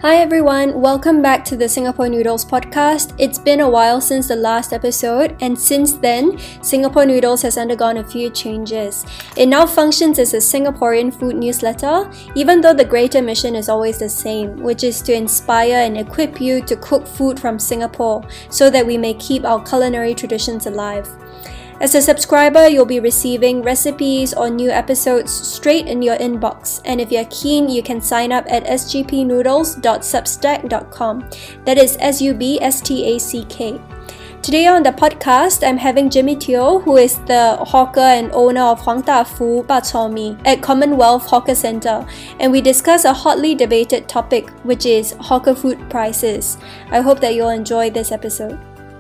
Hi everyone, welcome back to the Singapore Noodles podcast. It's been a while since the last episode, and since then, Singapore Noodles has undergone a few changes. It now functions as a Singaporean food newsletter, even though the greater mission is always the same, which is to inspire and equip you to cook food from Singapore so that we may keep our culinary traditions alive. As a subscriber, you'll be receiving recipes or new episodes straight in your inbox. And if you're keen, you can sign up at sgpnoodles.substack.com. That is SUBSTACK. Today on the podcast, I'm having Jimmy Teo, who is the hawker and owner of Huang Da Fu Bak Chor Mee at Commonwealth Hawker Centre, and we discuss a hotly debated topic, which is hawker food prices. I hope that you'll enjoy this episode.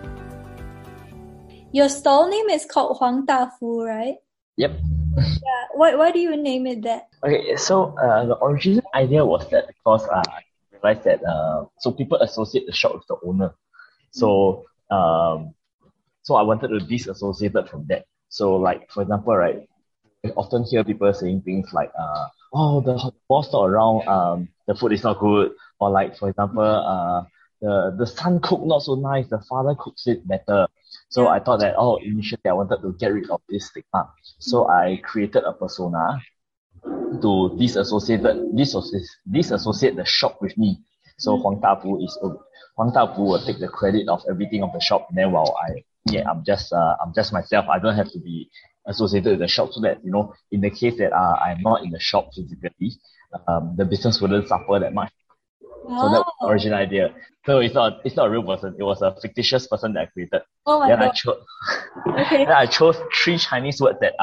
Your stall name is called Huang Da Fu, right? Yep. Yeah. Why do you name it that? Okay, so the original idea was that because I realized that so people associate the shop with the owner. So so I wanted to disassociate it from that. So like for example, right, I often hear people saying things like oh, the boss not around, the food is not good, or like for example, the son cook not so nice, the father cooks it better. So I thought that initially I wanted to get rid of this stigma. So I created a persona to disassociate the shop with me. So Huang Da Fu will take the credit of everything of the shop, and then while I'm just myself. I don't have to be associated with the shop, so that in the case that I'm not in the shop physically, the business wouldn't suffer that much. So that was the original idea. So it's not a real person. It was a fictitious person that I created. Oh my God. Then I chose 3 Chinese words that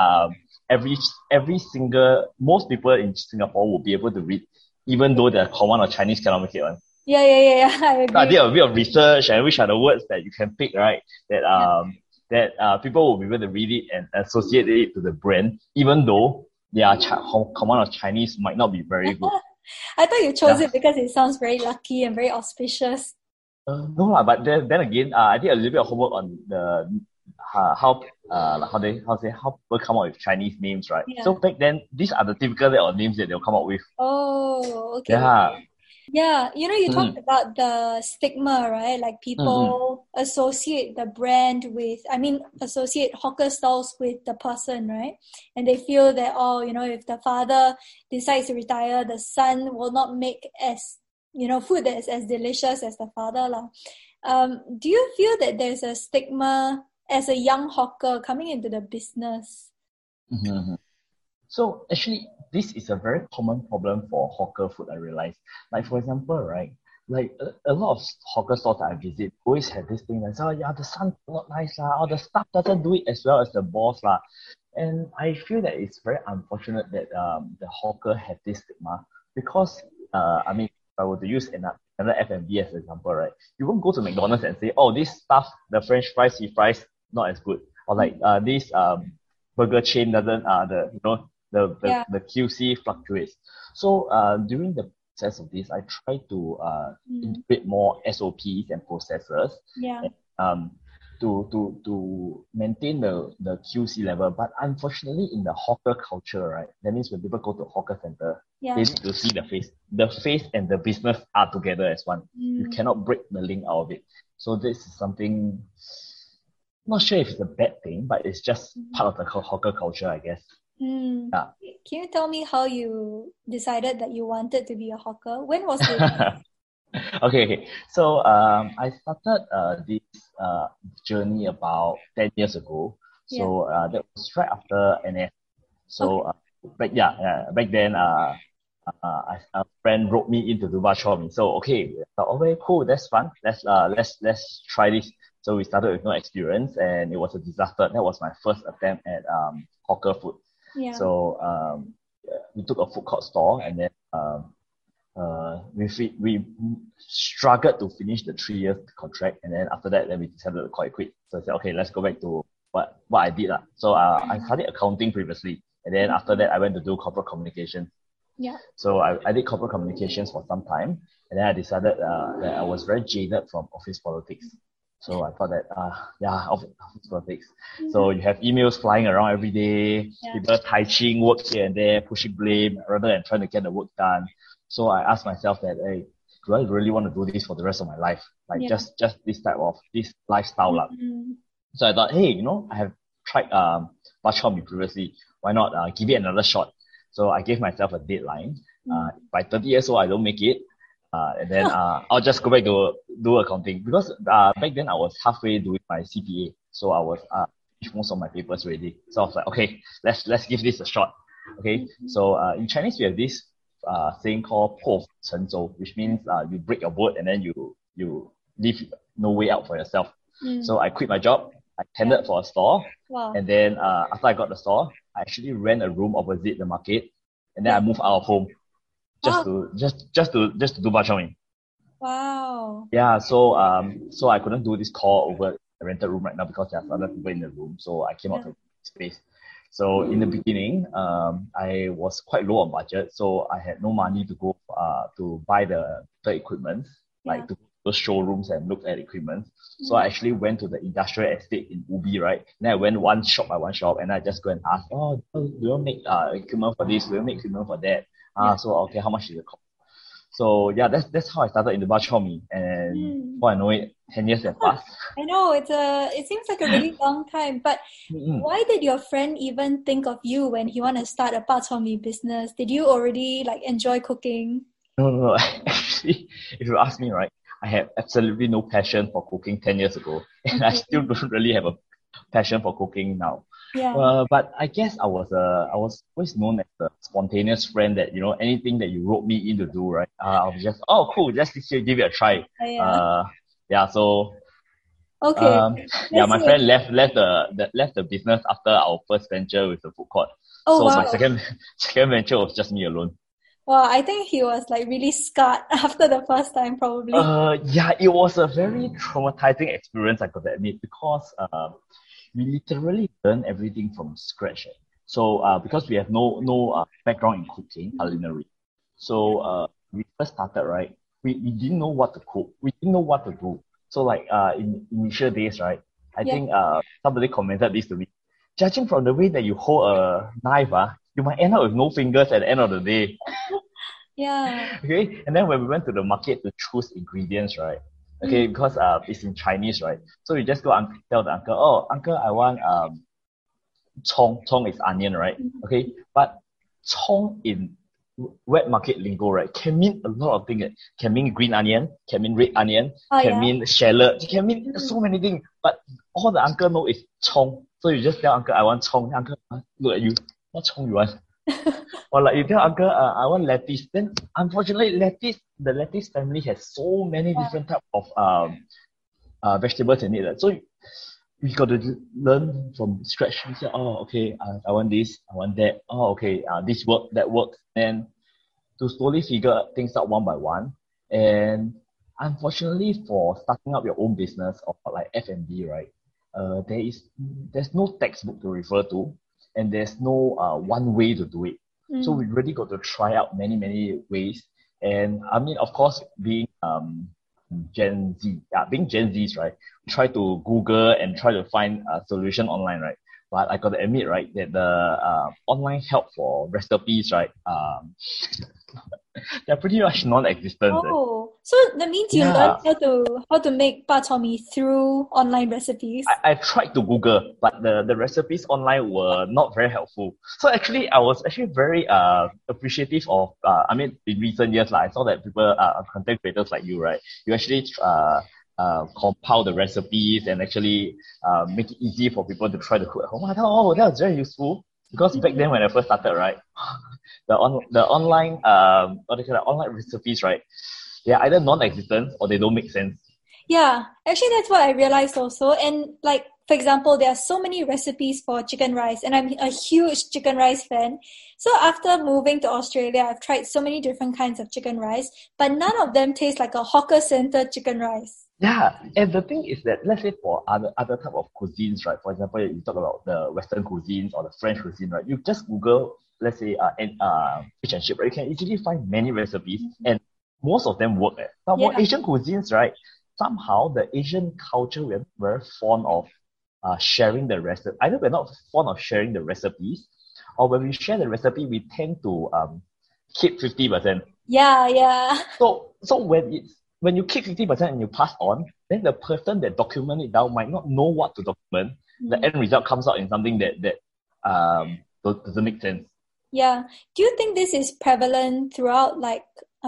most people in Singapore will be able to read, even though they're common or Chinese cannot make it one. Yeah. I agree. So I did a bit of research and which are the words that you can pick, right? That people will be able to read it and associate it to the brand, even though their command of Chinese might not be very good. I thought you chose it because it sounds very lucky and very auspicious. No, but then again, I did a little bit of homework on the how people come up with Chinese names, right? Yeah. So back then, these are the typical names that they'll come up with. Oh, okay. Yeah. You talked about the stigma, right? Like people associate the brand with, associate hawker stalls with the person, right? And they feel that, if the father decides to retire, the son will not make food that is as delicious as the father. Do you feel that there's a stigma as a young hawker coming into the business? Mm-hmm. So actually, this is a very common problem for hawker food, I realize. Like for example, right, like a lot of hawker stores that I visit always have this thing like, the son not nice or the staff doesn't do it as well as the boss . And I feel that it's very unfortunate that the hawker have this stigma because if I were to use another F&B as an example, right, you won't go to McDonald's and say, this stuff, the French fries, he fries not as good, or like this burger chain doesn't the QC fluctuates. So during the process of this, I try to integrate more SOPs and processes to maintain the QC level. But unfortunately, in the hawker culture, right, that means when people go to a hawker center, they need to see the face. The face and the business are together as one. You cannot break the link out of it. So this is something, not sure if it's a bad thing, but it's just part of the hawker culture, I guess. Yeah. Can you tell me how you decided that you wanted to be a hawker? When was it? Okay. So I started this journey about 10 years ago. So that was right after NS. So back then, a friend wrote me into do bak chor mee. So okay, cool, that's fun. Let's try this. So we started with no experience, and it was a disaster. That was my first attempt at hawker food. Yeah. So we took a food court store, and then we struggled to finish the 3-year contract, and then after that, we decided to quite quit. So I said, okay, let's go back to what I did . So I studied accounting previously, and then after that, I went to do corporate communications. Yeah. So I did corporate communications for some time, and then I decided that I was very jaded from office politics. So I thought that, office politics. So you have emails flying around every day, people touching work here and there, pushing blame rather than trying to get the work done. So I asked myself that, hey, do I really want to do this for the rest of my life? Like just this type of this lifestyle. So I thought, hey, I have tried bak chor mee previously. Why not give it another shot? So I gave myself a deadline. By 30 years old, I don't make it. And then I'll just go back to do accounting, because back then I was halfway doing my CPA. So I was finished most of my papers already. So I was like, okay, let's give this a shot. Okay. So in Chinese we have this saying called 破釜沉舟, which means you break your boat and then you leave no way out for yourself. So I quit my job. I tendered for a store. Wow. And then after I got the store, I actually rent a room opposite the market, and then I moved out of home just to do bak chor mee. Wow. Yeah, so I couldn't do this call over a rented room right now because there's other people in the room. So I came out to space. So in the beginning, I was quite low on budget, so I had no money to go to buy the equipment, like to those showrooms and look at equipment. So I actually went to the industrial estate in Ubi, right? And then I went one shop by one shop, and I just go and ask, oh, do you make equipment for this? Do you make equipment for that? So okay, how much does it cost? So yeah, that's how I started in the bak chor mee, and before I know it, 10 years have passed. I know it seems like a really long time, but why did your friend even think of you when he wanted to start a bak chor mee business? Did you already enjoy cooking? No. Actually, if you ask me, right, I had absolutely no passion for cooking 10 years ago, and I still don't really have a passion for cooking now. Yeah. But I guess I was always known as the spontaneous friend that, anything that you wrote me in to do, right? I was just, oh, cool, just give it a try. So okay. my friend left the business after our first venture with the food court. Oh, so wow. my second venture was just me alone. Well, I think he was really scarred after the first time, probably. It was a very traumatizing experience, I could admit, because we literally learned everything from scratch. So because we have no background in cooking, culinary. So we first started, right? We didn't know what to cook. We didn't know what to do. So in initial days, right? I think somebody commented this to me. Judging from the way that you hold a knife, you might end up with no fingers at the end of the day. Yeah. Okay. And then when we went to the market to choose ingredients, right? Okay, because it's in Chinese, right? So you just go and tell the uncle, oh, uncle, I want chong. Chong is onion, right? Okay, but chong in wet market lingo, right, can mean a lot of things. It can mean green onion, can mean red onion, can mean shallot, it can mean so many things. But all the uncle know is chong. So you just tell uncle, I want chong. Uncle, look at you, what chong you want? Or you tell uncle, I want lettuce. Then unfortunately, the lettuce family has so many different types of vegetables in it. So we got to learn from scratch. We say, oh, okay, I want this, I want that. Oh, okay, this works, that works. And to slowly figure things out one by one. And unfortunately, for starting up your own business or like F&B, right, there's no textbook to refer to, and there's no one way to do it. So we really got to try out many ways. And I mean, of course, being Gen Zs, right? We try to Google and try to find a solution online, right? But I got to admit, right, that the online help for recipes, right, they're pretty much non-existent. Oh, so that means you learned how to make bak chor mee through online recipes. I tried to Google, but the recipes online were not very helpful. So actually, I was actually very appreciative of. I mean, in recent years, I saw that people, content creators like you, right, you actually compile the recipes and actually make it easy for people to try to cook at home. I thought, that was very useful. Because back then when I first started, right, the online online recipes, right, they're either non-existent or they don't make sense. Yeah, actually that's what I realized also. And for example, there are so many recipes for chicken rice, and I'm a huge chicken rice fan. So after moving to Australia, I've tried so many different kinds of chicken rice, but none of them taste like a hawker center chicken rice. Yeah, and the thing is that, let's say for other type of cuisines, right? For example, you talk about the Western cuisines or the French cuisine, right? You just Google, let's say, fish and chip, right? You can easily find many recipes, and most of them work. But for Asian cuisines, right? Somehow the Asian culture, we're very fond of sharing the recipe. Either we're not fond of sharing the recipes, or when we share the recipe, we tend to keep 50%. Yeah. So so when you keep 50% and you pass on, then the person that document it down might not know what to document. The end result comes out in something that doesn't make sense. Yeah. Do you think this is prevalent throughout like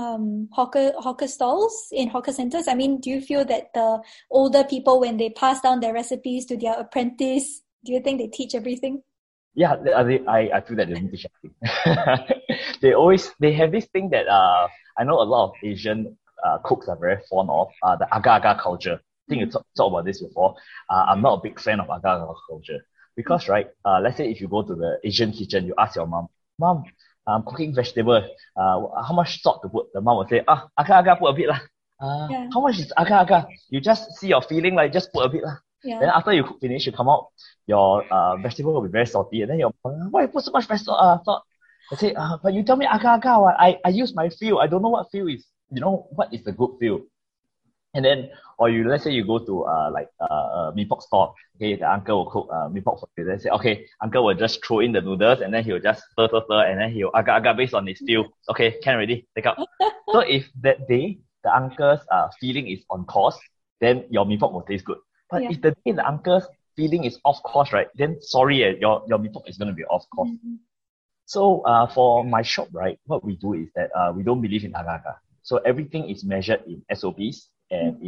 hawker stalls in hawker centers? I mean, do you feel that the older people, when they pass down their recipes to their apprentice, do you think they teach everything? Yeah, I feel that they don't teach anything. They have this thing that I know a lot of Asian cooks are very fond of, the agar-agar culture. I think you talked about this before. I'm not a big fan of agar-agar culture because, right, let's say if you go to the Asian kitchen, you ask your mom, I'm cooking vegetable, how much salt to put? The mom will say, agar-agar, put a bit lah. How much is agar-agar? You just see your feeling, like just put a bit lah. Yeah. Then after you cook finish, you come out, your vegetable will be very salty, and then your why you put so much salt? I say, but you tell me agar-agar, I use my feel. I don't know what feel is. You know what is the good feel? And then, or let's say you go to mee pok store. Okay, the uncle will cook mee pok for you. They say, okay, uncle will just throw in the noodles and then he will just stir, and then he will agar-agar based on his feel. Okay, can already take out. So if that day the uncle's feeling is on course, then your mee pok will taste good. But if the day the uncle's feeling is off course, right, then sorry, your mee pok is going to be off course. Mm-hmm. So for my shop, right, what we do is that we don't believe in agar-agar. So everything is measured in SOPs and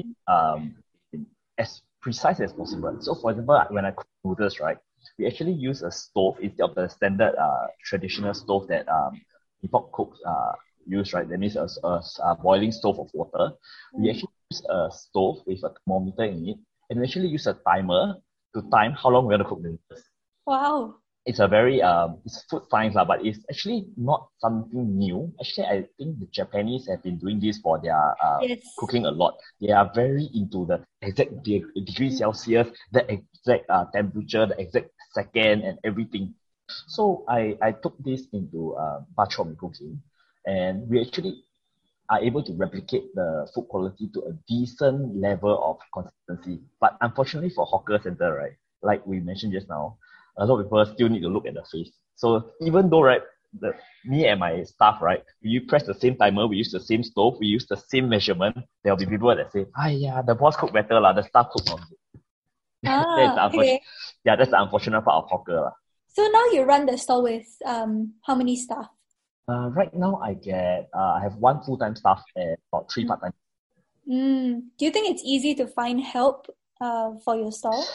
in as precise as possible. So for example, when I cook noodles, right, we actually use a stove instead of the standard traditional stove that mee pok cooks use, right? That means a boiling stove of water. We actually use a stove with a thermometer in it, and we actually use a timer to time how long we're going to cook the noodles. Wow. It's a very it's food science but it's actually not something new. Actually, I think the Japanese have been doing this for their cooking a lot. They are very into the exact degree Celsius, the exact temperature, the exact second, and everything. So I took this into bak chor mee cooking, and we actually are able to replicate the food quality to a decent level of consistency. But unfortunately for hawker center, right, like we mentioned just now, a lot of people still need to look at the face. So even though, right, me and my staff, right, we press the same timer, we use the same stove, we use the same measurement, there will be people that say, the boss cook better, the staff cook not good. That's the unfortunate part of hawker. So now you run the store with how many staff? Right now I have 1 full-time staff and about 3 part-time. Do you think it's easy to find help for your store?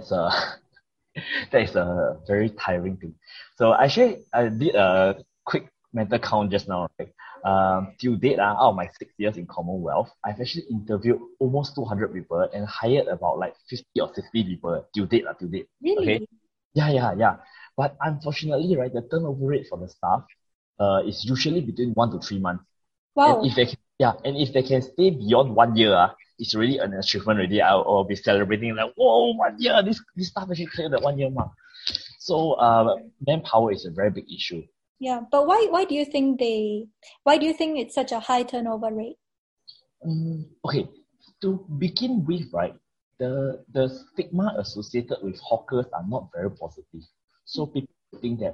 That is a very tiring thing. So actually, I did a quick mental count just now, right? Till date, out of my 6 years in Commonwealth, I've actually interviewed almost 200 people and hired about like 50 or 60 people till date. Really? Okay? Yeah. But unfortunately, right, the turnover rate for the staff is usually between 1 to 3 months. Wow. And if they can stay beyond 1 year, it's really an achievement already. I'll be celebrating like, whoa, 1 year, this staff actually cleared the 1 year mark. So manpower is a very big issue. Yeah, but why do you think it's such a high turnover rate? Okay, to begin with, right, the stigma associated with hawkers are not very positive. So people think that,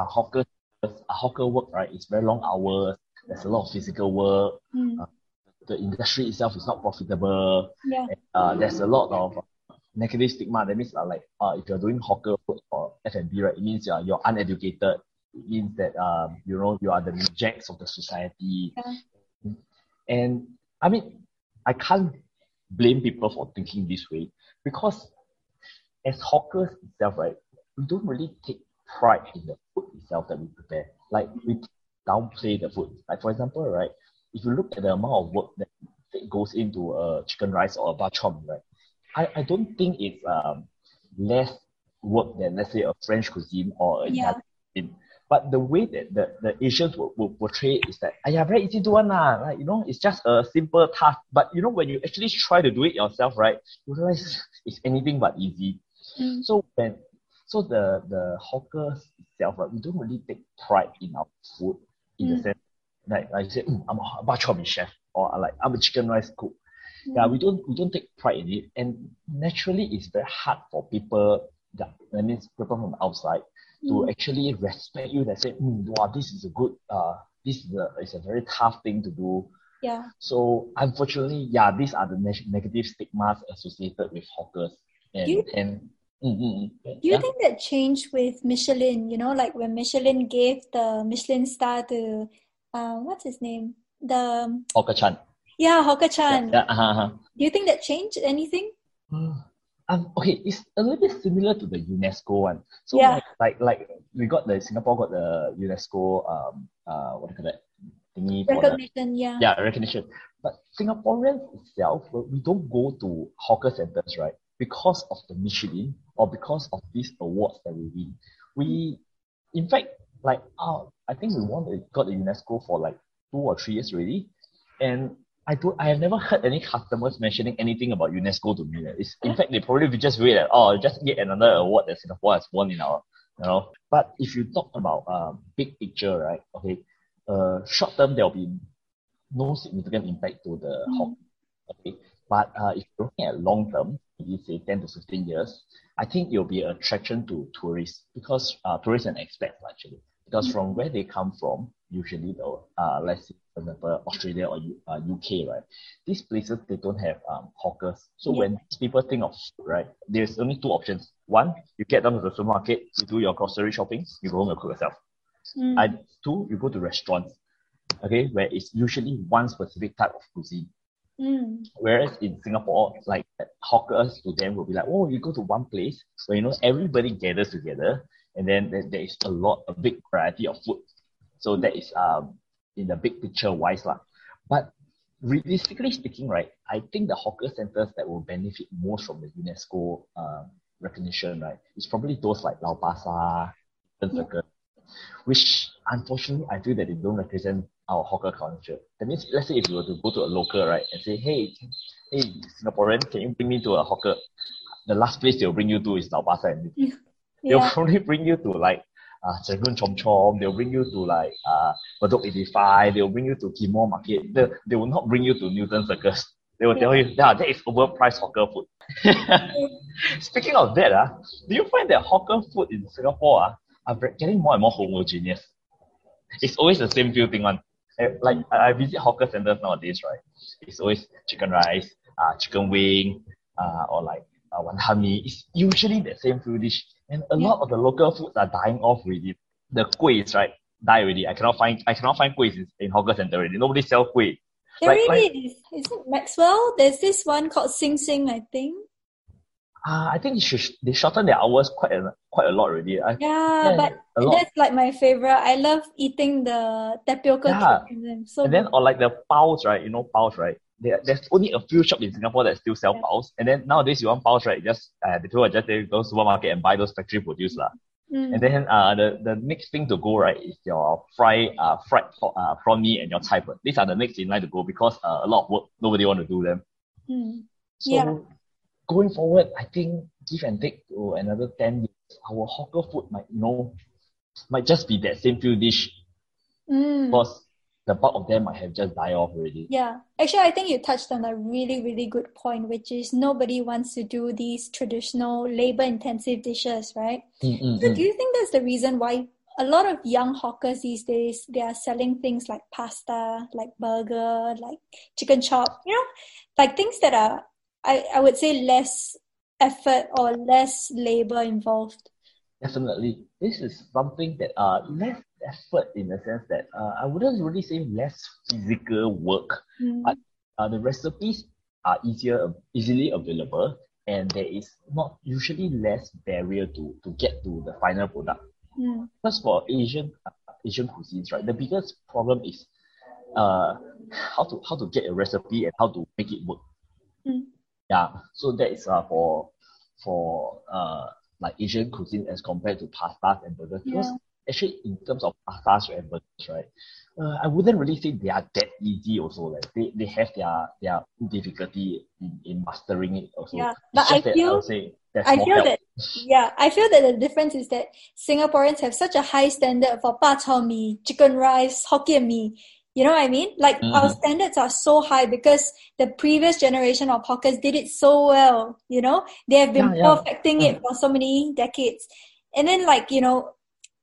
hawker work, right, it's very long hours, there's a lot of physical work, the industry itself is not profitable, there's a lot of negative stigma. That means if you're doing hawker food or F&B, right, it means you're uneducated. It means that you are the rejects of the society. Yeah. And I mean, I can't blame people for thinking this way, because as hawkers itself, right, we don't really take pride in the food itself that we prepare. Like, we downplay the food. Like, for example, right, if you look at the amount of work that goes into a chicken rice or a bak chor mee, right, I don't think it's less work than, let's say, a French cuisine or a Italian cuisine. But the way that the Asians will portray it is that, very easy to do one, like, it's just a simple task. But when you actually try to do it yourself, right, you realize it's anything but easy. So the hawkers itself, right, we don't really take pride in our food in the sense, like I say, I'm a bak chor mee chef, or like I'm a chicken rice cook. Yeah, we don't take pride in it, and naturally it's very hard for people people from outside to actually respect you. That say, wow, this is a good, it's a very tough thing to do. Yeah. So unfortunately, yeah, these are the negative stigmas associated with hawkers. Do you do you Yeah, think that changed with Michelin? You know, like when Michelin gave the Michelin star to what's his name? The Hawker Chan. Yeah, Hawker Yeah, Chan. yeah, Do you think that changed anything? okay, it's a little bit similar to the UNESCO one. So Yeah, like we got the Singapore got the UNESCO what do you call that thingy for the recognition. Yeah. recognition. But Singaporeans itself, we don't go to hawker centers, right? Because of the Michelin or because of these awards that we win. We, in fact, like I think got the UNESCO for like 2 or 3 years already, and I have never heard any customers mentioning anything about UNESCO to me. It's, in fact, they probably just wait that, just yet another award that Singapore has won in our, But if you talk about big picture, right? Okay, short term there'll be no significant impact to the hawk. Okay, but if you're looking at long term, maybe say 10 to 15 years, I think it'll be an attraction to tourists because tourists and expats actually. Because from where they come from, usually though, let's say for example Australia or UK, right? These places they don't have hawkers. So when people think of food, right, there's only two options. One, you get down to the supermarket, you do your grocery shopping, you go home and cook yourself. Two, you go to restaurants, okay, where it's usually one specific type of cuisine. Whereas in Singapore, like hawkers to them will be like, oh, you go to one place where everybody gathers together, and then there is a big variety of food. So that is in the big picture wise lah. But realistically speaking, right, I think the hawker centers that will benefit most from the UNESCO recognition, right, is probably those like Lau Pa Sat, Circle, which unfortunately I feel that they don't represent our hawker culture. That means, let's say if you were to go to a local, right, and say, hey Singaporean, can you bring me to a hawker? The last place they'll bring you to is Lau Pa Sat. They'll probably bring you to like Serangoon Chom Chom. They'll bring you to like Bedok 85. They'll bring you to Ghim Moh Market. They will not bring you to Newton Circus. They will tell you, that is overpriced hawker food. Speaking of that, do you find that hawker food in Singapore are getting more and more homogeneous? It's always the same few thing one. Like I visit hawker centers nowadays, right? It's always chicken rice, chicken wing, or like wanton mee. It's usually the same few dish. And a lot of the local foods are dying off already. The kuehs, right, die already. I cannot find kuehs in hawker center already. Nobody sells kueh. There really is. Isn't Maxwell? There's this one called Sing Sing, I think. I think they shorten their hours quite a lot already. But that's like my favorite. I love eating the tapioca cake in them. And then or like the paos, right? Paos, right? There's only a few shops in Singapore that still sell paos. And then nowadays you want paos, right? Just the people just go to the supermarket and buy those factory produced lah. And then the next thing to go, right, is your fried prawn mee and your cai png. These are the next in line to go because a lot of work, nobody want to do them. Going forward, I think give and take to another 10 years, our hawker food might just be that same few dish because the bulk of them might have just died off already. Yeah. Actually, I think you touched on a really, really good point, which is nobody wants to do these traditional labor-intensive dishes, right? So do you think that's the reason why a lot of young hawkers these days, they are selling things like pasta, like burger, like chicken chop, like things that are, I would say, less effort or less labor involved? Definitely. This is something that less effort in the sense that I wouldn't really say less physical work, but the recipes are easily available, and there is not usually less barrier to get to the final product. Because for Asian cuisines, right, the biggest problem is how to get a recipe and how to make it work. Yeah, so that is for like Asian cuisine as compared to pastas and burgers. Because actually, in terms of pastas and burgers, right, I wouldn't really say they are that easy. Also, like they have their difficulty in mastering it. Also, yeah, but I feel that the difference is that Singaporeans have such a high standard for bak chor mee, chicken rice, Hokkien mee. You know what I mean? Like our standards are so high because the previous generation of hawkers did it so well. They have been perfecting it for so many decades. And then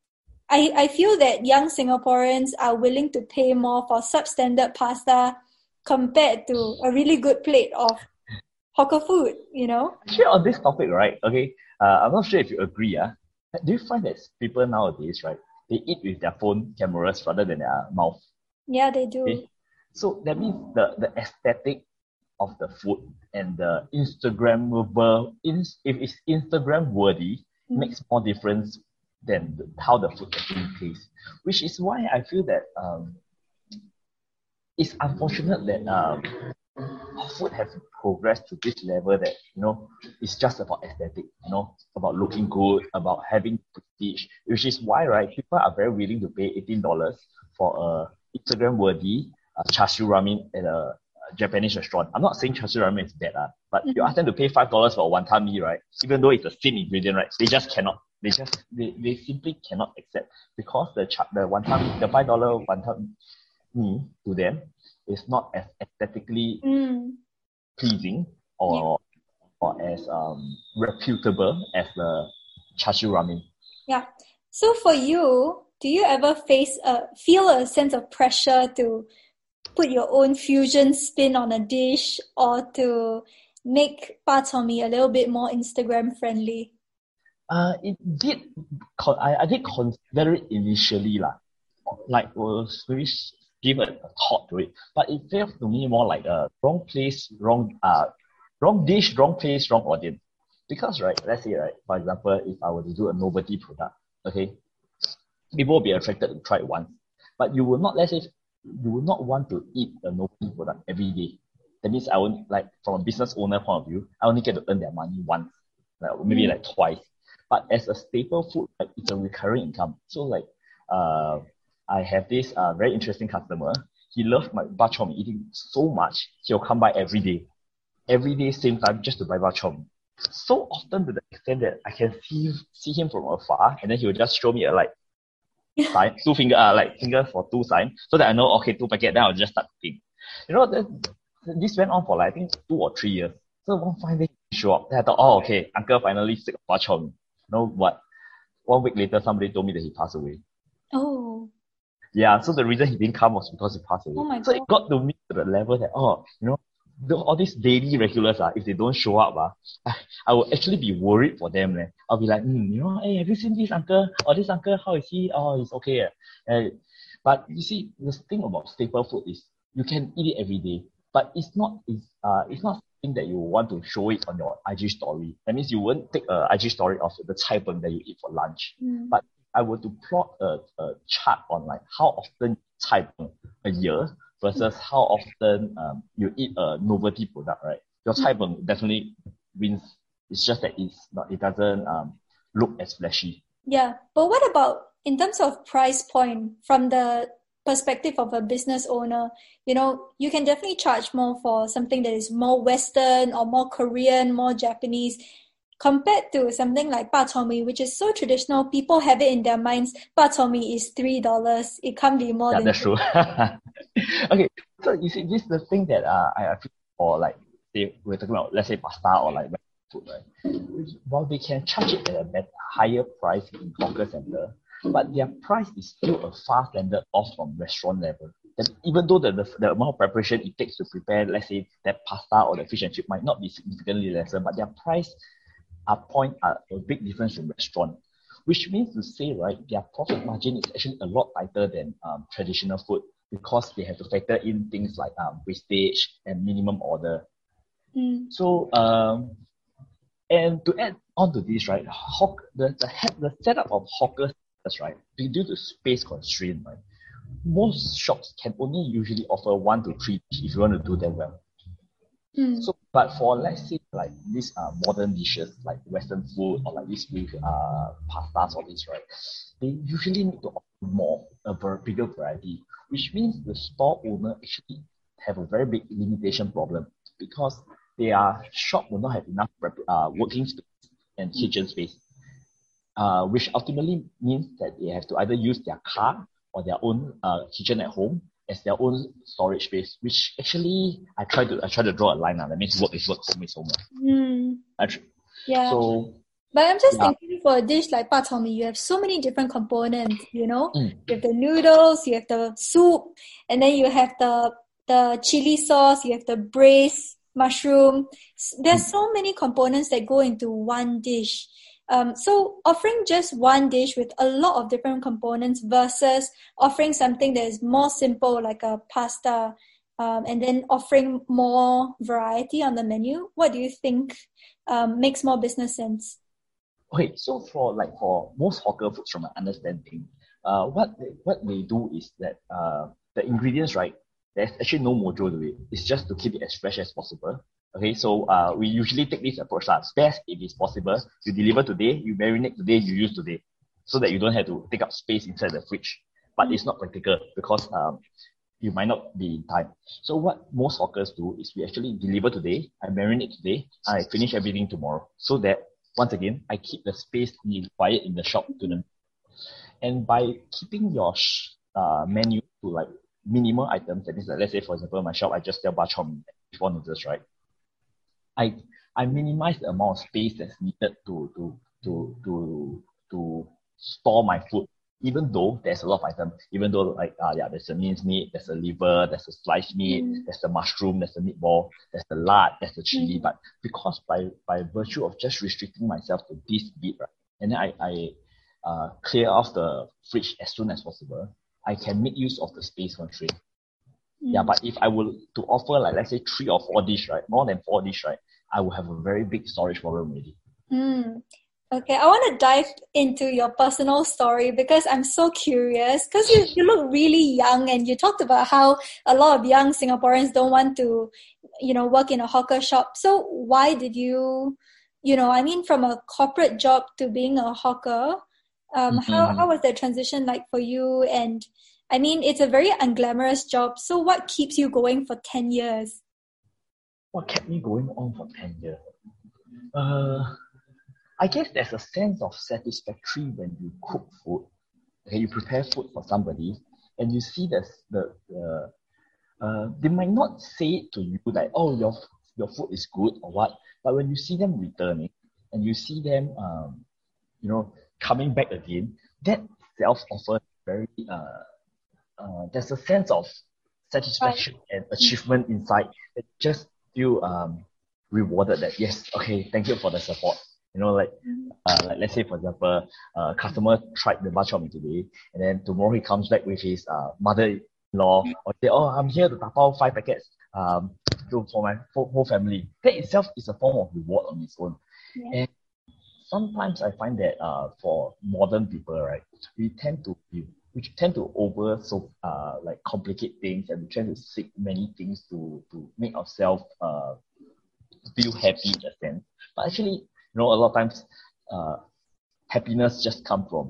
I feel that young Singaporeans are willing to pay more for substandard pasta compared to a really good plate of hawker food, Actually, on this topic, right? Okay, I'm not sure if you agree. Do you find that people nowadays, right, they eat with their phone cameras rather than their mouth? Yeah, they do. Okay, so that means the aesthetic of the food and the Instagrammable, if it's Instagram worthy, makes more difference than how the food actually tastes. Which is why I feel that it's unfortunate that food has progressed to this level that it's just about aesthetic, about looking good, about having prestige. Which is why, right, people are very willing to pay $18 for a Instagram worthy char siu ramen at a Japanese restaurant. I'm not saying char siu ramen is bad, but you ask them to pay $5 for a wonton mee, right? Even though it's the same ingredient, right? They just cannot. They simply cannot accept, because the wonton, the $5 wonton mee to them is not as aesthetically pleasing or as reputable as the char siu ramen. Yeah. So for you, do you ever feel a sense of pressure to put your own fusion spin on a dish, or to make bak chor mee a little bit more Instagram friendly? It did. I did consider it initially, like was very give a thought to it, but it felt to me more like a wrong place, wrong dish, wrong place, wrong audience. Because, right, let's say, right, for example, if I were to do a novelty product, okay, people will be attracted to try it once, but you will not, let's say, you will not want to eat a novelty product every day. That means I won't, like, from a business owner point of view, I only get to earn their money once, like maybe like twice. But as a staple food, like, it's a recurring income. So, like, I have this very interesting customer. He loves my bak chor mee eating so much, he'll come by every day, same time, just to buy bak chor mee. So often to the extent that I can see him from afar, and then he will just show me a sign, finger for two sign, so that I know, okay, 2 packet, then I'll just start cooking. This went on for I think 2 or 3 years. So one fine day he show up, then I thought, oh, okay, uncle finally sick of bak chor mee. You know what? 1 week later, somebody told me that he passed away. Oh. Yeah, so the reason he didn't come was because he passed away. Oh my so God. It got to me to the level that, all these daily regulars, if they don't show up, I will actually be worried for them. I'll be like, hey, have you seen this uncle? Or this uncle, how is he? Oh, he's okay. But you see, the thing about staple food is you can eat it every day, but it's not something that you want to show it on your IG story. That means you won't take a IG story of the cai png that you eat for lunch. But I were to plot a chart on like how often cai png a year versus how often you eat a novelty product, right? Your cai png definitely wins. It's just that it doesn't look as flashy. Yeah, but what about in terms of price point, from the perspective of a business owner? You can definitely charge more for something that is more Western or more Korean, more Japanese, compared to something like bak chor mee, which is so traditional. People have it in their minds, bak chor mee is $3. It can't be more than that's true. Okay, so you see, this is the thing that I feel, or like, say, we're talking about, let's say, pasta or like food, right? While they can charge it at a higher price in hawker center, but their price is still a far standard off from restaurant level. And even though the amount of preparation it takes to prepare, let's say, that pasta or the fish and chip might not be significantly lesser, but their price are a big difference from restaurant, which means to say, right, their profit margin is actually a lot tighter than traditional food, because they have to factor in things like wastage and minimum order. So, and to add on to this, right, the setup of hawkers, right, due to space constraint, right, most shops can only usually offer 1 to 3 if you want to do them well. So, but for, let's say, like these modern dishes like Western food or like these pastas or this, right, they usually need to offer a bigger variety, which means the store owner actually have a very big limitation problem, because their shop will not have enough working space and kitchen space, which ultimately means that they have to either use their car or their own kitchen at home as their own storage space, which actually I try to draw a line. That means work is work, home is home. Yeah. So, but I'm just thinking, for a dish like bak chor mee, you have so many different components, You have the noodles, you have the soup, and then you have the the chili sauce, you have the braised mushroom. There's so many components that go into one dish. So offering just one dish with a lot of different components versus offering something that is more simple like a pasta, and then offering more variety on the menu, what do you think makes more business sense? Okay, so for most hawker foods, from my understanding, what they do is that the ingredients, right? There's actually no mojo to it. It's just to keep it as fresh as possible. Okay, so we usually take this approach as best if it's possible. You deliver today, you marinate today, you use today, so that you don't have to take up space inside the fridge. But it's not practical because you might not be in time. So what most hawkers do is we actually deliver today, I marinate today, I finish everything tomorrow, so that once again I keep the space required in the shop to them. And by keeping your menu to like minimal items, that is, like, let's say for example, my shop I just sell bak chor mee, four noodles, right? I minimize the amount of space that's needed to store my food. Even though there's a lot of items, even though there's a minced meat, there's a liver, there's a sliced meat, there's the mushroom, there's the meatball, there's the lard, there's the chili. But because by virtue of just restricting myself to this bit, right, and then I clear off the fridge as soon as possible, I can make use of the space for trade. Yeah, but if I were to offer like let's say 3 or 4 dish, right, more than 4 dish, right, I will have a very big storage problem already. Okay, I want to dive into your personal story because I'm so curious because you look really young and you talked about how a lot of young Singaporeans don't want to, work in a hawker shop. So why did you, from a corporate job to being a hawker, how was that transition like for you? And I mean, it's a very unglamorous job. So what keeps you going for 10 years? What kept me going on for 10 years? I guess there's a sense of satisfaction when you cook food. Okay, you prepare food for somebody, and you see they might not say it to you like, oh, your food is good or what, but when you see them returning and you see them, coming back again, that self offers very. There's a sense of satisfaction and achievement inside that just feel rewarded. That yes, okay, thank you for the support. Like let's say, for example, customer tried the bak chor mee today, and then tomorrow he comes back with his mother-in-law, or say, oh, I'm here to tapao 5 packets for my whole family. That itself is a form of reward on its own. Yeah. And sometimes I find that for modern people, right, we tend to complicate things, and we tend to seek many things to make ourselves feel happy in a sense. But actually, a lot of times, happiness just comes from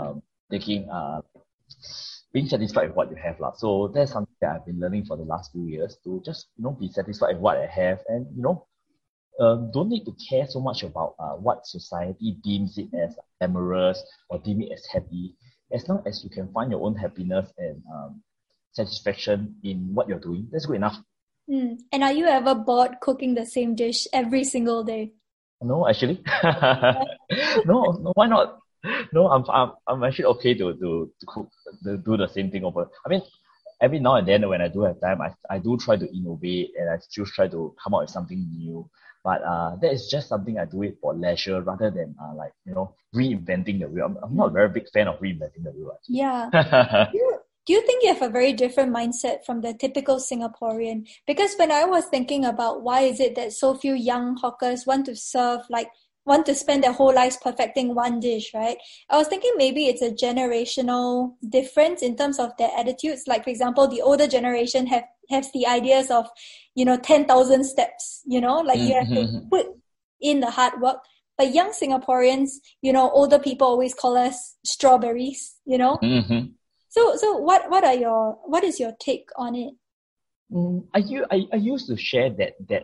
being satisfied with what you have. So that's something that I've been learning for the last few years, to just be satisfied with what I have, and don't need to care so much about what society deems it as amorous or deem it as happy. As long as you can find your own happiness and satisfaction in what you're doing, that's good enough. And are you ever bored cooking the same dish every single day? No, actually. No, why not? No, I'm actually okay to cook, to do the same thing over. I mean, every now and then when I do have time, I do try to innovate, and I still try to come up with something new. But that is just something I do it for leisure rather than reinventing the wheel. I'm not a very big fan of reinventing the wheel, actually. Yeah. Do you think you have a very different mindset from the typical Singaporean? Because when I was thinking about why is it that so few young hawkers want to spend their whole lives perfecting one dish, right? I was thinking maybe it's a generational difference in terms of their attitudes. Like, for example, the older generation has the ideas of, 10,000 steps, you have to put in the hard work. But young Singaporeans, older people always call us strawberries, So what is your take on it? I used to share that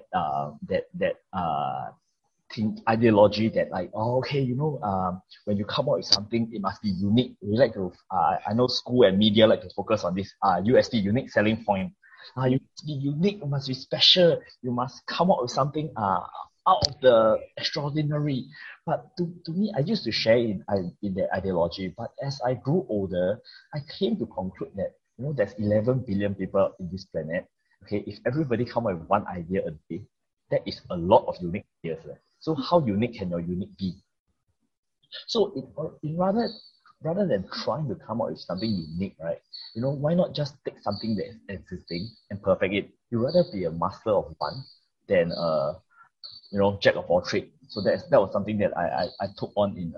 ideology that when you come out with something, it must be unique. We like to I know school and media like to focus on this USP, unique selling point. You must be unique, you must be special, you must come up with something out of the extraordinary. But to me, I used to share in that ideology. But as I grew older, I came to conclude that there's 11 billion people in this planet. Okay, if everybody come up with one idea a day, that is a lot of unique ideas. Right? So how unique can your unique be? So rather than trying to come up with something unique, right? Why not just take something that is existing and perfect it? You rather be a master of one than jack of all trades. So that was something that I took on in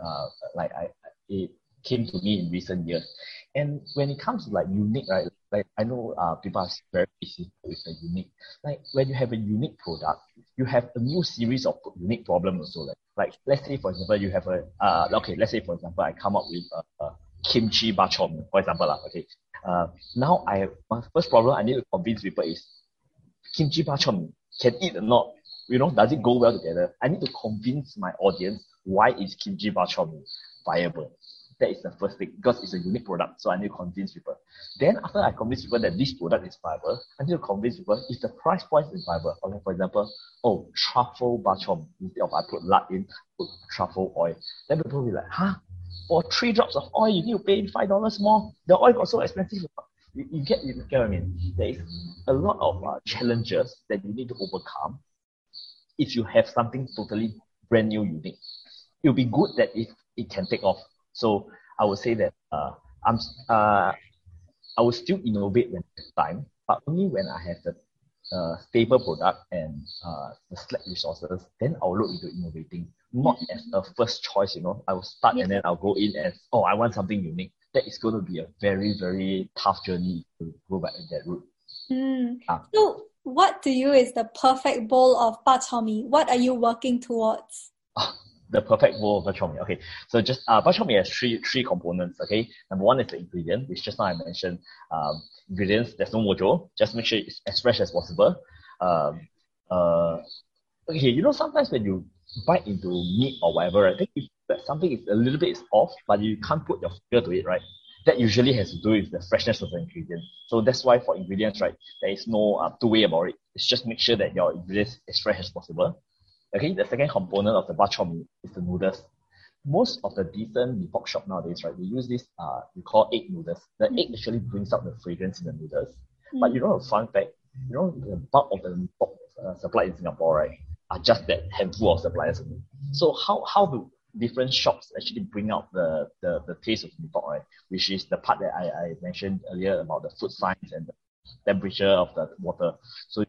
it came to me in recent years. And when it comes to like unique, right? Like I know people are very busy with the unique. Like when you have a unique product, you have a new series of unique problems also. Like let's say for example you have let's say for example I come up with a kimchi bak chor mee, for example okay. Now my first problem I need to convince people is kimchi bak chor mee can eat or not? Does it go well together? I need to convince my audience why is kimchi bak chor mee viable. That is the first thing because it's a unique product. So I need to convince people. Then after I convince people that this product is viable, I need to convince people if the price point is viable. Okay, for example, truffle bak chor mee. Instead of I put lard in, put truffle oil. Then people will be like, huh? For 3 drops of oil, you need to pay $5 more. The oil got so expensive. You get what I mean? There is a lot of challenges that you need to overcome if you have something totally brand new, unique. It will be good that if it can take off. So I would say that I will still innovate when it's time, but only when I have the stable product and the slack resources, then I'll look into innovating. Not as a first choice, I will start and then I'll go in as, I want something unique. That is going to be a very, very tough journey to go back in that route. So what to you is the perfect bowl of bak chor mee? What are you working towards? The perfect bowl of bak chor mee. Okay, so just bak chor mee has three components. Okay, number one is the ingredient, which just now I mentioned. Ingredients, there's no mojo. Just make sure it's as fresh as possible. Okay, sometimes when you bite into meat or whatever, right, I think that something is a little bit off, but you can't put your finger to it, right? That usually has to do with the freshness of the ingredient. So that's why for ingredients, right, there is no two way about it. It's just make sure that your ingredients as fresh as possible. Okay, the second component of the bak chor mee is the noodles. Most of the decent mee pok shop nowadays, right, they use this we call egg noodles. The egg actually brings out the fragrance in the noodles. But a fun fact, the bulk of the mee pok supplied in Singapore, right, are just that handful of suppliers only. So how do different shops actually bring out the taste of mee pok, right? Which is the part that I mentioned earlier about the food science and the temperature of the water. So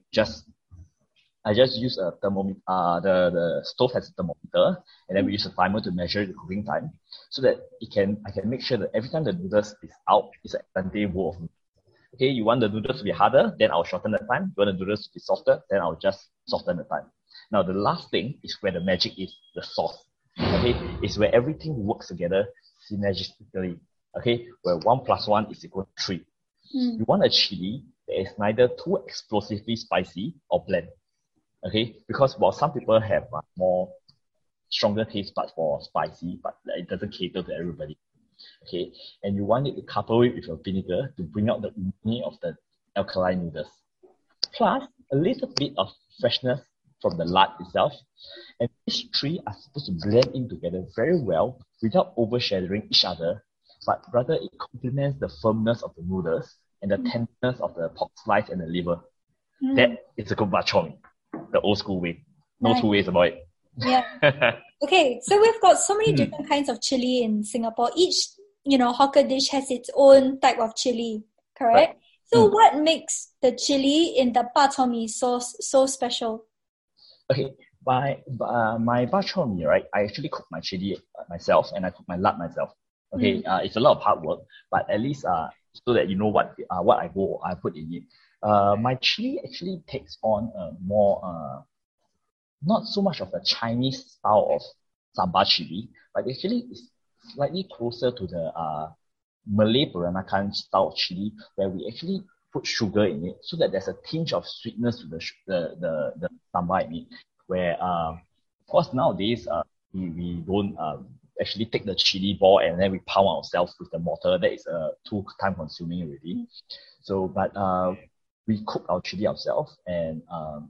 I just use a thermometer. The stove has a thermometer, and then we use a timer to measure the cooking time, so that I can make sure that every time the noodles is out, it's an extended bowl of noodles. Okay, you want the noodles to be harder, then I'll shorten the time. You want the noodles to be softer, then I'll just soften the time. Now the last thing is where the magic is, the sauce. Okay, it's where everything works together synergistically. Okay, where 1 + 1 is equal to 3. You want a chili that is neither too explosively spicy or bland. Okay, because while some people have more stronger taste buds for spicy, but it doesn't cater to everybody. Okay, and you want it to couple it with a vinegar to bring out the umami of the alkaline noodles. Plus a little bit of freshness from the lard itself. And these three are supposed to blend in together very well without overshadowing each other, but rather it complements the firmness of the noodles and the tenderness of the pork slice and the liver. That is a good bak chor mee, the old school way. No two ways about it. Yeah. Okay, so we've got so many different kinds of chili in Singapore. Each, hawker dish has its own type of chili, correct? Right. So what makes the chili in the bak chor mee sauce so special? Okay, my bak chor mee, right, I actually cook my chili myself and I cook my lard myself. Okay, it's a lot of hard work, but at least so that you know what I put in it. My chili actually takes on a more not so much of a Chinese style of sambal chili, but actually it's slightly closer to the Malay Peranakan style of chili, where we actually put sugar in it, so that there's a tinge of sweetness to the sambal in it. Where of course nowadays we don't actually take the chili ball and then we pound ourselves with the mortar. That is too time consuming already. So but we cook our chili ourselves, and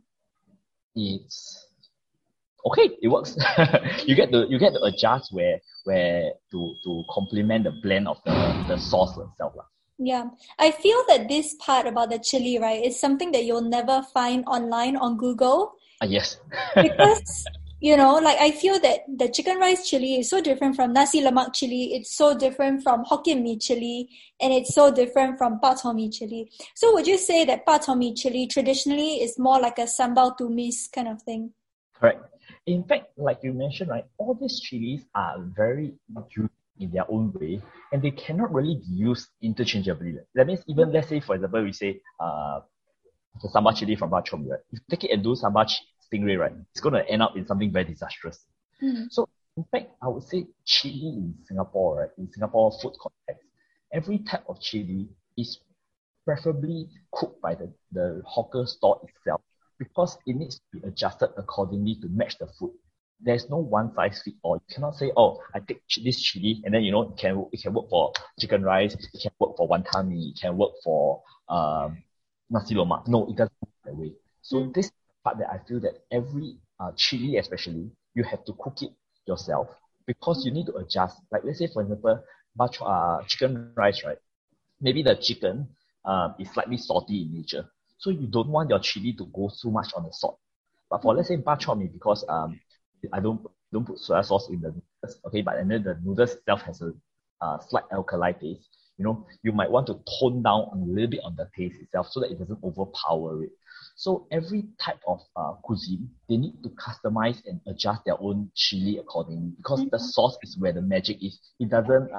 it's okay, it works. you get to adjust where to complement the blend of the sauce itself. Yeah, I feel that this part about the chili, right, is something that you'll never find online on Google Yes. because, like I feel that the chicken rice chili is so different from nasi lemak chili, it's so different from Hokkien mee chili, and it's so different from bak chor mee chili. So would you say that bak chor mee chili traditionally is more like a sambal tumis kind of thing? Correct. In fact, like you mentioned, right, all these chilies are very unique in their own way, and they cannot really be used interchangeably. That means even let's say, for example, we say the sambal chili from bak chor mee, right? If you take it and do sambal stingray, right, it's going to end up in something very disastrous. Mm. So, in fact, I would say chili in Singapore, right, in Singapore food context, every type of chili is preferably cooked by the hawker store itself because it needs to be adjusted accordingly to match the food. There's no one size fit all. You cannot say, oh, I take this chili and then it can work for chicken rice, it can work for wonton mee, it can work for nasi lemak. No, it doesn't work that way. So Mm. this part that I feel that every chili especially, you have to cook it yourself because you need to adjust. Like let's say for example, chicken rice, right? Maybe the chicken is slightly salty in nature. So you don't want your chili to go too much on the salt. But for let's say bak chor mee, because I don't put soya sauce in the noodles, okay, but and then the noodles itself has a slight alkali taste. You might want to tone down a little bit on the taste itself so that it doesn't overpower it. So every type of cuisine, they need to customize and adjust their own chili accordingly because the Mm. sauce is where the magic is. It doesn't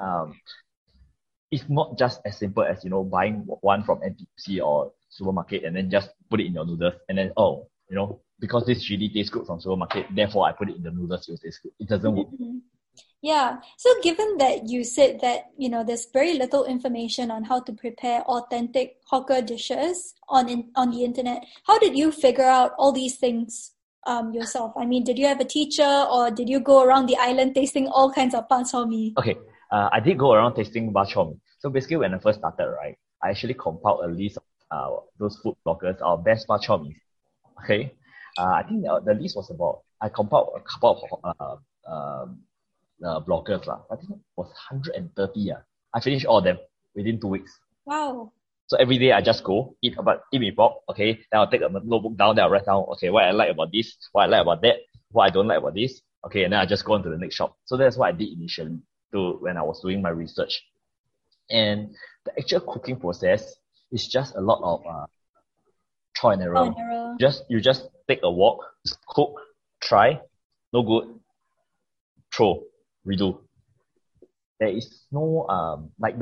it's not just as simple as buying one from NTUC or supermarket and then just put it in your noodles and then because this chili tastes good from supermarket, therefore I put it in the noodles, it will taste good. It doesn't work. Mhm. Yeah. So given that you said that, there's very little information on how to prepare authentic hawker dishes on the internet, how did you figure out all these things yourself? I mean, did you have a teacher or did you go around the island tasting all kinds of bak chor mee? Okay, I did go around tasting bak chor mee. So basically, when I first started, right, I actually compiled a list of those food bloggers, our best bak chor mee. Okay, I think the list was about, I compiled a couple of bloggers. I think it was 130. I finished all of them within 2 weeks. Wow. So every day I just go eat mee pok, okay. Then I'll take a notebook down, then I'll write down, okay, what I like about this, what I like about that, what I don't like about this, okay, and then I just go on to the next shop. So that's what I did initially when I was doing my research. And the actual cooking process is just a lot of trial and error. Trial and error. You just take a walk, cook, try, no good, throw, redo. There is no like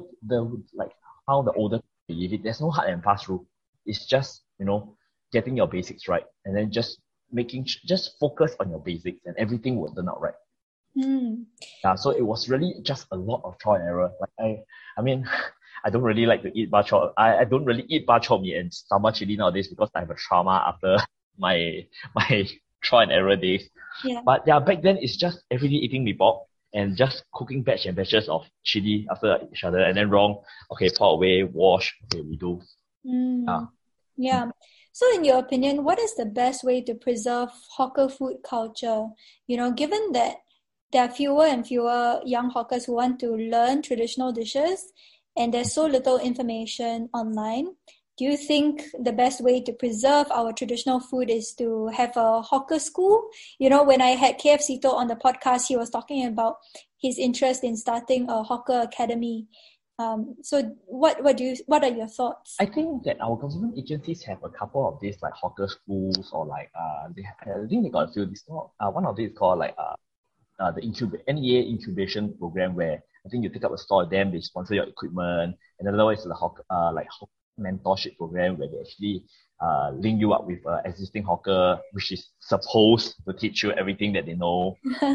how the older believe it. There's no hard and fast rule. It's just getting your basics right, and then just focus on your basics, and everything will turn out right. Hmm. Yeah, so it was really just a lot of trial and error. Like I mean, I don't really like to eat bak chor. I don't really eat bak chor mee and sambal chili nowadays because I have a trauma after my trial and error days. Yeah. But yeah, back then it's just every day eating mee pok and just cooking batch and batches of chili after each other, and then wrong. Okay, pour away, wash. Okay, redo. Yeah. Yeah. So in your opinion, what is the best way to preserve hawker food culture? Given that there are fewer and fewer young hawkers who want to learn traditional dishes and there's so little information online, do you think the best way to preserve our traditional food is to have a hawker school? When I had KFCito on the podcast, he was talking about his interest in starting a hawker academy. So what are your thoughts? I think that our government agencies have a couple of these like hawker schools, or like I think they got a few. One of these is called like the NEA incubation program, where I think you take up a store with them, they sponsor your equipment, and another one is the hawker mentorship program, where they actually link you up with existing hawker, which is supposed to teach you everything that they know.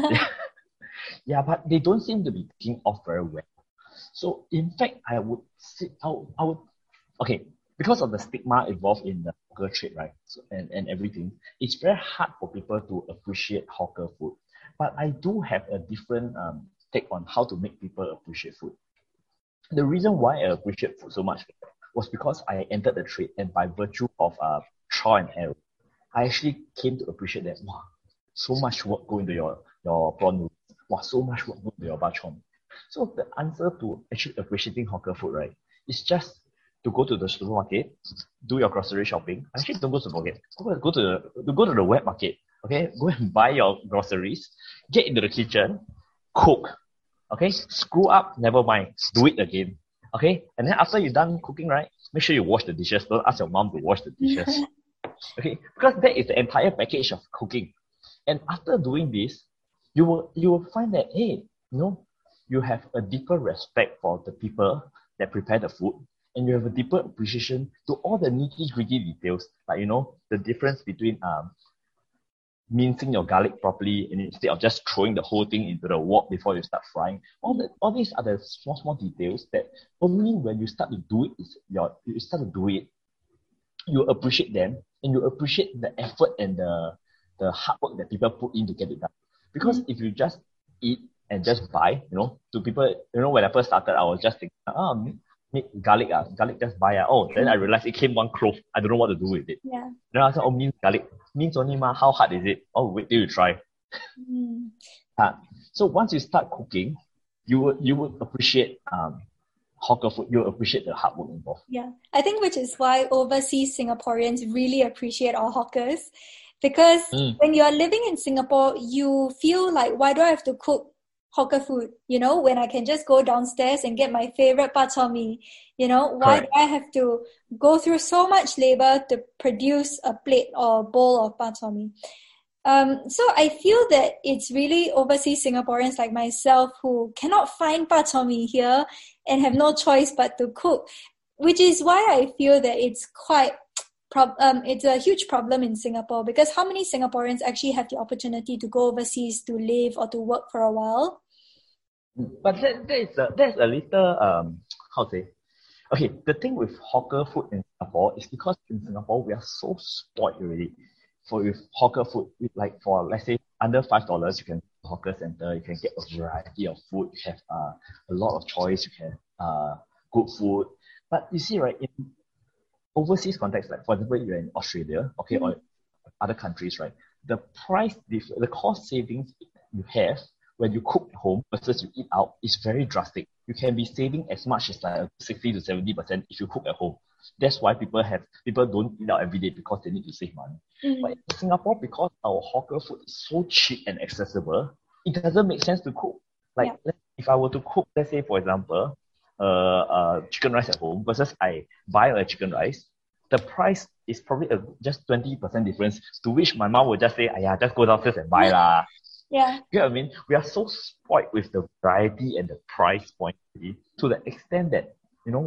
Yeah, but they don't seem to be taking off very well. So in fact, I would say okay, because of the stigma involved in the hawker trade, right? So, and everything, it's very hard for people to appreciate hawker food. But I do have a different take on how to make people appreciate food. The reason why I appreciate food so much was because I entered the trade, and by virtue of trial and error, I actually came to appreciate that, wow, so much work go into your prawn noodles. Wow, so much work go into your bak chor mee. So the answer to actually appreciating hawker food, right, It's just to go to the supermarket, do your grocery shopping. Actually, don't go to the supermarket. Go to the wet market. Okay, go and buy your groceries. Get into the kitchen, cook. Okay, screw up, never mind. Do it again. Okay, and then after you're done cooking, right? Make sure you wash the dishes. Don't ask your mom to wash the dishes. Okay, because that is the entire package of cooking. And after doing this, you will find that you have a deeper respect for the people that prepare the food, and you have a deeper appreciation to all the nitty-gritty details, like the difference between mincing your garlic properly and instead of just throwing the whole thing into the wok before you start frying. All these are the small details that only when you start to do it, you appreciate them, and you appreciate the effort and the hard work that people put in to get it done. Because if you just eat and just buy, to people, when I first started, I was just thinking, garlic just buy. Then I realized it came one clove. I don't know what to do with it. Yeah. Then I said, minced garlic. Minced only ma, how hard is it? Wait till you try. So once you start cooking, you would appreciate hawker food. You appreciate the hard work involved. Yeah, I think which is why overseas Singaporeans really appreciate our hawkers, because when you're living in Singapore, you feel like, why do I have to cook hawker food, when I can just go downstairs and get my favorite bak chor mee, why do I have to go through so much labor to produce a plate or a bowl of bak chor mee? So I feel that it's really overseas Singaporeans like myself who cannot find bak chor mee here and have no choice but to cook, which is why I feel that it's it's a huge problem in Singapore, because how many Singaporeans actually have the opportunity to go overseas to live or to work for a while? But that's a little how to say. Okay, the thing with hawker food in Singapore is because in Singapore we are so spoiled already. With hawker food, like for let's say under $5, you can go to hawker center, you can get a variety of food, you have a lot of choice, you can good food. But you see, right, in overseas context, like for example, you're in Australia, okay, or other countries, right, the cost savings you have when you cook at home versus you eat out is very drastic. You can be saving as much as like 60 to 70% if you cook at home. That's why people don't eat out every day, because they need to save money. But in Singapore, because our hawker food is so cheap and accessible, it doesn't make sense to cook. Like if I were to cook, let's say for example, chicken rice at home versus I buy a chicken rice, the price is probably just 20% difference, to which my mom would just say, just go downstairs and buy lah. Yeah. You know what I mean? We are so spoiled with the variety and the price point to the extent that,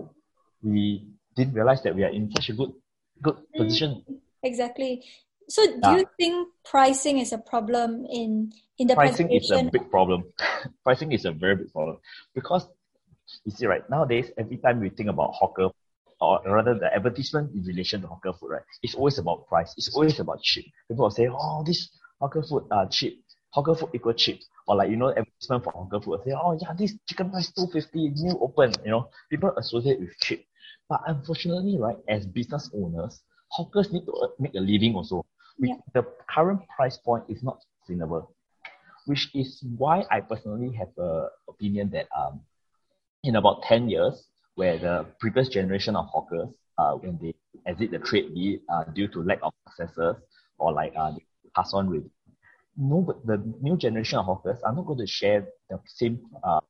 we didn't realize that we are in such a good position. Exactly. So do you think pricing is a problem in the pricing is a presentation? big problem. Pricing is a very big problem, because you see, right, nowadays every time we think about hawker, or rather the advertisement in relation to hawker food, right, it's always about price. It's always about cheap. People will say, this hawker food are cheap. Hawker food equal cheap. Or like, advertisement for hawker food will say, this chicken rice $2.50, new open. People associate with cheap. But unfortunately, right, as business owners, hawkers need to make a living also. The current price point is not sustainable, which is why I personally have an opinion that in about 10 years, where the previous generation of hawkers, when they exit the trade, be it due to lack of successors or like pass on with, but the new generation of hawkers are not going to share the same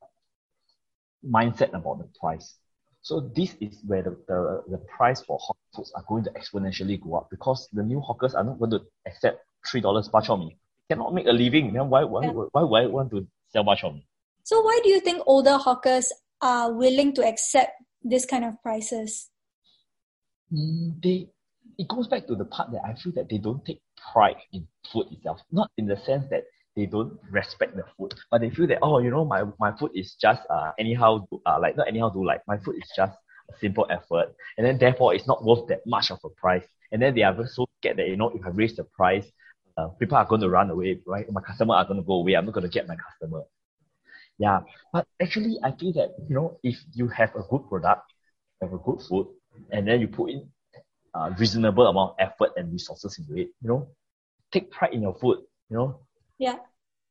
mindset about the price. So this is where the price for hawker foods are going to exponentially go up, because the new hawkers are not going to accept $3 bak chor mee. They cannot make a living. Then why I want to sell bak chor mee? So why do you think older hawkers are willing to accept this kind of prices? It goes back to the part that I feel that they don't take pride in food itself. Not in the sense that they don't respect the food, but they feel that, my food is just anyhow, not anyhow do, like my food is just a simple effort, and then therefore it's not worth that much of a price. And then they are so scared that, if I raise the price, people are going to run away, right? My customer are going to go away. I'm not going to get my customer. Yeah, but actually I feel that, if you have a good product, have a good food, and then you put in reasonable amount of effort and resources into it, take pride in your food, Yeah.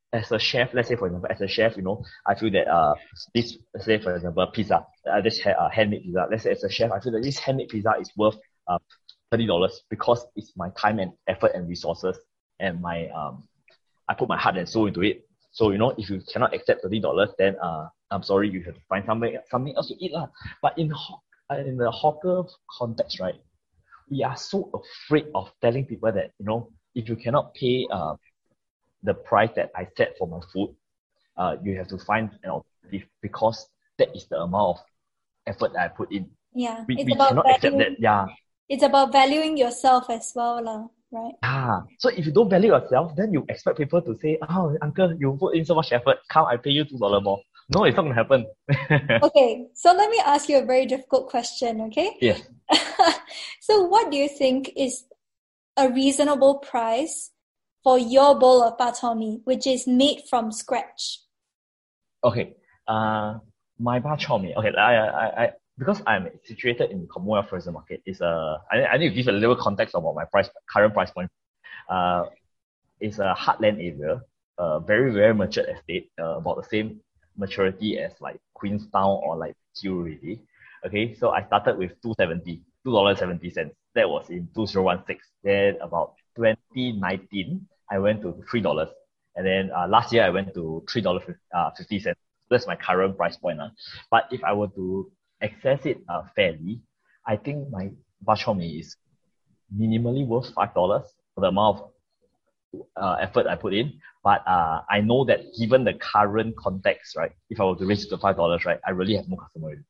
as a chef, let's say for example, as a chef, I feel that this, let's say for example, pizza, this handmade pizza. Let's say as a chef, I feel that this handmade pizza is worth $30 because it's my time and effort and resources, and my I put my heart and soul into it. So if you cannot accept $30, then I'm sorry, you have to find something else to eat lah. But in the hawker context, right, we are so afraid of telling people that if you cannot pay the price that I set for my food, you have to find an alternative, because that is the amount of effort that I put in. Yeah, we cannot accept that. Yeah. It's about valuing yourself as well, lah, right? So if you don't value yourself, then you expect people to say, "Oh, uncle, you put in so much effort. Come, I pay you $2 more." No, it's not going to happen. Okay, so let me ask you a very difficult question, okay? Yes. So what do you think is a reasonable price for your bowl of bak chor mee, which is made from scratch? Okay. My bak chor mee. Okay, I because I'm situated in Commonwealth Fraser Market, I need to give a little context about my current price point. It's a heartland area, very, very mature estate, about the same maturity as like Queenstown or like Kew already. Okay, so I started with $2.70. That was in 2016. Then about 2019, I went to $3. And then last year I went to $3.50. That's my current price point. But if I were to access it fairly, I think my bak chor mee is minimally worth $5 for the amount of effort I put in. But I know that given the current context, right, if I were to raise it to $5, right, I really have no customer already.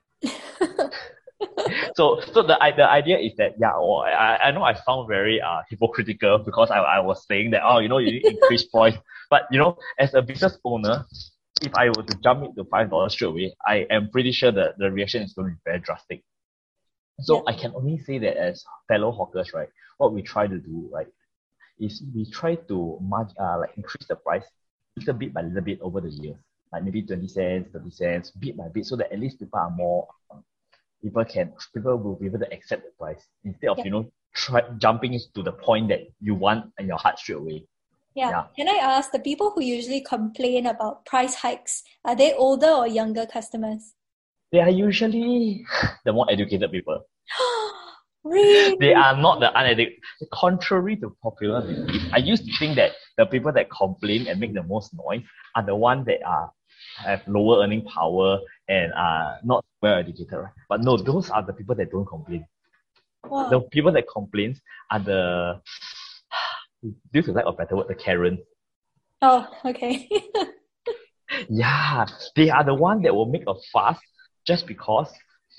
So the idea is that, I know I sound very hypocritical, because I was saying that, you need to increase price. But as a business owner, if I were to jump into $5 straight away, I am pretty sure that the reaction is going to be very drastic. So I can only say that as fellow hawkers, right, what we try to do, right, is we try to increase the price little bit by little bit over the years, like maybe 20 cents, 30 cents, bit by bit, so that at least people are more, people will be able to accept the price instead of jumping to the point that you want in your heart straight away. Yeah. Can I ask, the people who usually complain about price hikes, are they older or younger customers? They are usually the more educated people. Really? They are not the uneducated. Contrary to popular belief, I used to think that the people that complain and make the most noise are the ones that have lower earning power and are not well educated, right? But no, those are the people that don't complain. Wow. The people that complain are the, due to lack of better word, the Karen. Oh, okay. Yeah, they are the one that will make a fuss just because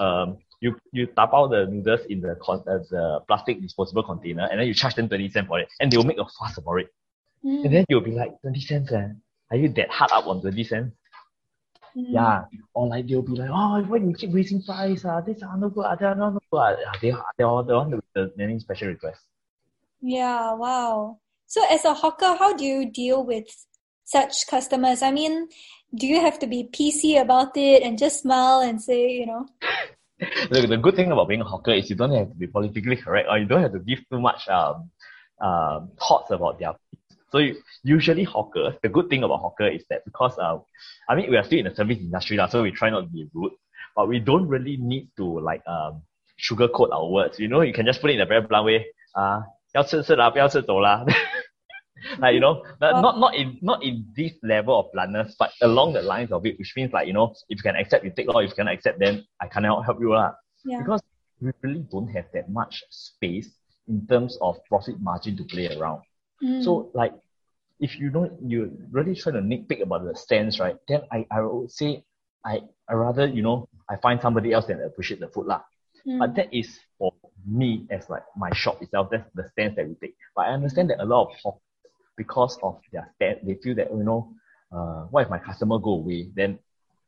you tap out the noodles in the plastic disposable container, and then you charge them 20 cents for it, and they will make a fuss about it. And then you'll be like, 20 cents, are you that hard up on 20 cents? Yeah, or like they'll be like, "Oh, why you keep raising price? These are not good, they are not good." They are the one with the many special requests. Yeah, wow. So as a hawker, how do you deal with such customers? I mean, do you have to be PC about it and just smile and say, Look, the good thing about being a hawker is you don't have to be politically correct, or you don't have to give too much thoughts about their. So usually hawkers, the good thing about hawker is that because we are still in the service industry, so we try not to be rude, but we don't really need to sugarcoat our words. You can just put it in a very blunt way. 要吃吃啦，不要吃走啦. Like, not in this level of bluntness, but along the lines of it, which means if you can accept, you take, or if you cannot accept, then I cannot help you lah. Yeah. Because we really don't have that much space in terms of profit margin to play around. So if you're really trying to nitpick about the cents, right, then I would say I rather I find somebody else that appreciate the food lah. But that is for me as my shop itself. That's the stance that we take. But I understand that a lot of hawkers, because of their stance, they feel that what if my customer go away? Then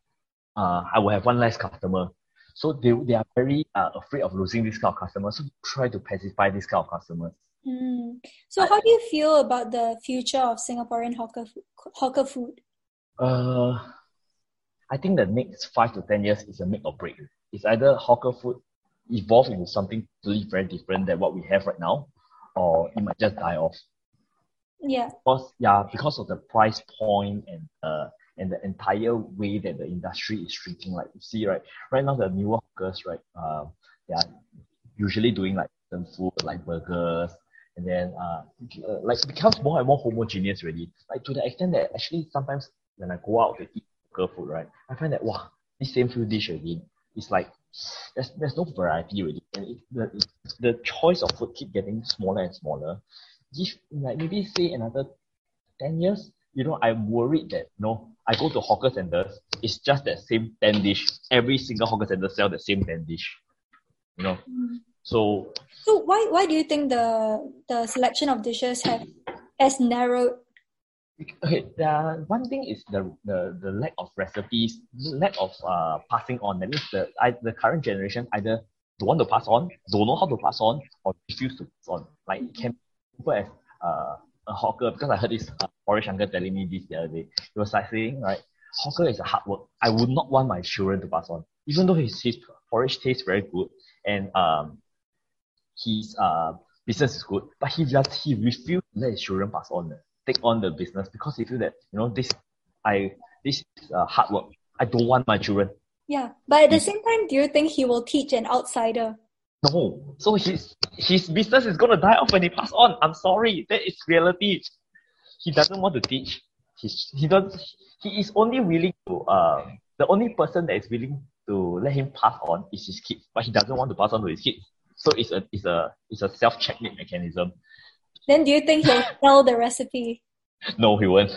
I will have one less customer. So they are very afraid of losing this kind of customers. So try to pacify this kind of customers. So how do you feel about the future of Singaporean hawker food? I think the next 5 to 10 years is a make or break. It's either hawker food evolve into something totally very different than what we have right now, or it might just die off. Yeah. Because of the price point and the entire way that the industry is shrinking. Like you see, right now the newer hawkers, they are usually doing like some food like burgers, and then like it becomes more and more homogeneous already. Like to the extent that actually sometimes when I go out to eat hawker food, right, I find that wow, this same food dish again. It's like there's no variety really, and the choice of food keep getting smaller and smaller. Give like maybe say another 10 years, I'm worried that I go to hawker centers, it's just that same 10 dish. Every single hawker center sell the same 10 dish. So So why do you think the selection of dishes has narrowed? okay, one thing is the lack of recipes, lack of passing on. That means the current generation either don't want to pass on, don't know how to pass on, or refuse to pass on. Like it can be simple as a hawker, because I heard this porridge uncle telling me this the other day. He was like saying, right, hawker is a hard work. I would not want my children to pass on, even though his porridge tastes very good and his business is good, but he refused to let his children pass on, take on the business, because he feel that this is hard work. I don't want my children. Yeah, but at the same time, do you think he will teach an outsider? No, so his business is gonna die off when he pass on. I'm sorry, that is reality. He doesn't want to teach. He is only willing to the only person that is willing to let him pass on is his kids, but he doesn't want to pass on to his kids. So it's a self-checkmate mechanism. Then do you think he'll sell the recipe? No, he won't.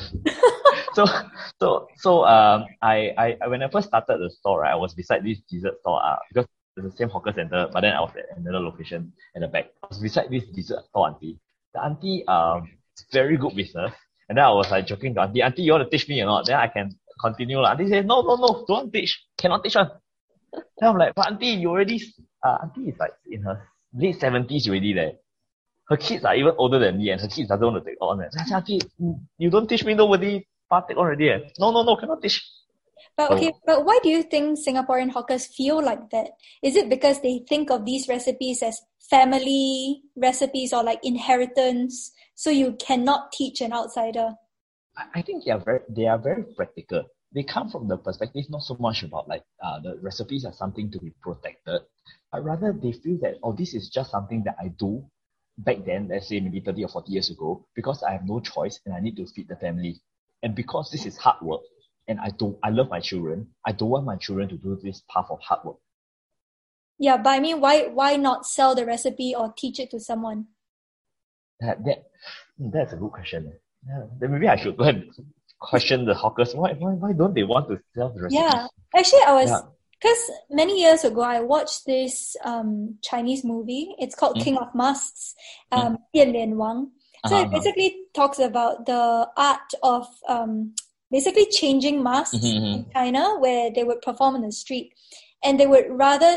I when I first started the store, right, I was beside this dessert store because it's the same hawker center, but then I was at another location at the back. I was beside this dessert store auntie. The auntie very good business. And then I was like joking to auntie, you want to teach me or not? Then I can continue. Auntie said, no, don't want to teach. Cannot teach one. Then I'm like, but auntie, you already auntie is like in her late 70s already there. Her kids are even older than me, and her kids doesn't want to take on. I said, auntie, you don't teach me, nobody take on already. No, cannot teach. But why do you think Singaporean hawkers feel like that? Is it because they think of these recipes as family recipes or like inheritance, so you cannot teach an outsider? I think they are very practical. They come from the perspective not so much about like the recipes are something to be protected, but rather they feel that this is just something that I do back then, let's say maybe 30 or 40 years ago, because I have no choice and I need to feed the family. And because this is hard work, and I love my children, I don't want my children to do this path of hard work. Yeah, but I mean, why not sell the recipe or teach it to someone? That's a good question. Yeah, then maybe I should go and question the hawkers. Why don't they want to sell the recipe? Yeah, actually because many years ago I watched this Chinese movie. It's called King of Masks, Dian Lian Wang. So it basically talks about the art of basically changing masks in China, where they would perform on the street, and they would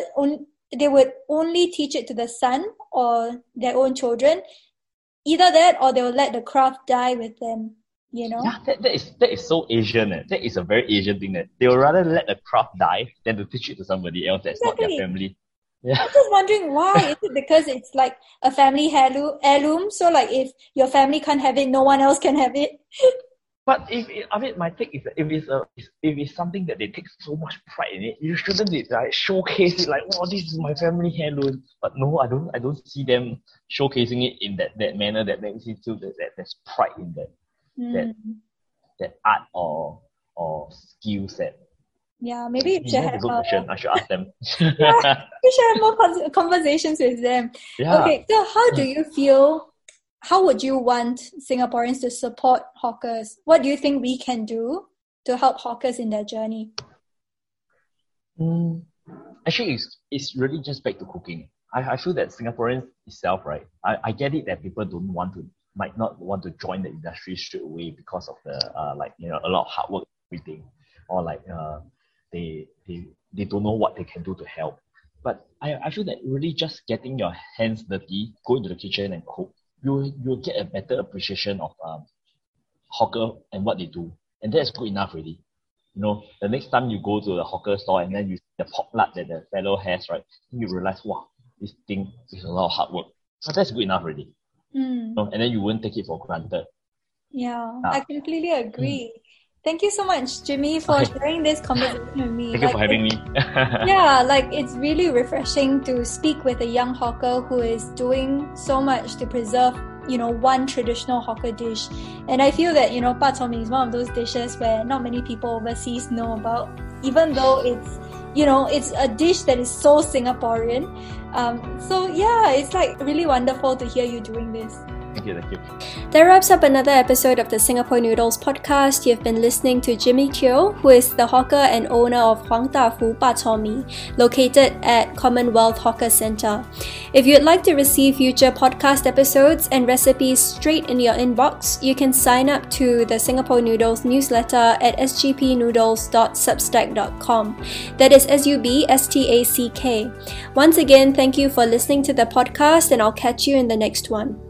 only teach it to the son or their own children. Either that, or they will let the craft die with them. Yeah, that is so Asian. That is a very Asian thing. That they will rather let the craft die than to teach it to somebody else that's not their family. Yeah. I'm just wondering why. Is it because it's like a family heirloom? So like if your family can't have it, no one else can have it. But my take is that if it's something that they take so much pride in it, you shouldn't like showcase it like, oh, this is my family heirloom. But no, I don't see them showcasing it in that manner that makes it feel that there's pride in that art or skill set. Yeah, maybe you should have a good question. I should ask them. Yeah, we should have more conversations with them. Yeah. Okay, so how do you feel? How would you want Singaporeans to support hawkers? What do you think we can do to help hawkers in their journey? Actually, it's really just back to cooking. I feel that Singaporeans itself, right? I get it that people might not want to join the industry straight away because of the a lot of hard work, everything, or like they don't know what they can do to help. But I feel that really just getting your hands dirty, go into the kitchen and cook, you'll get a better appreciation of hawker and what they do, and that's good enough already. The next time you go to the hawker store and then you see the pork lard that the fellow has, right, you realize, wow, this thing is a lot of hard work. But that's good enough already. And then you won't take it for granted. Yeah, I completely agree. Thank you so much, Jimmy, for sharing this conversation with me. Thank you for having me. Yeah, like it's really refreshing to speak with a young hawker who is doing so much to preserve, one traditional hawker dish. And I feel that, bak chor mee is one of those dishes where not many people overseas know about, even though it's a dish that is so Singaporean. So yeah, it's like really wonderful to hear you doing this. Thank you. That wraps up another episode of the Singapore Noodles podcast. You've been listening to Jimmy Teo, who is the hawker and owner of Huang Da Fu Bak Chor Mee, located at Commonwealth Hawker Centre. If you'd like to receive future podcast episodes and recipes straight in your inbox, you can sign up to the Singapore Noodles newsletter at sgpnoodles.substack.com. That is SUBSTACK. Once again, thank you for listening to the podcast, and I'll catch you in the next one.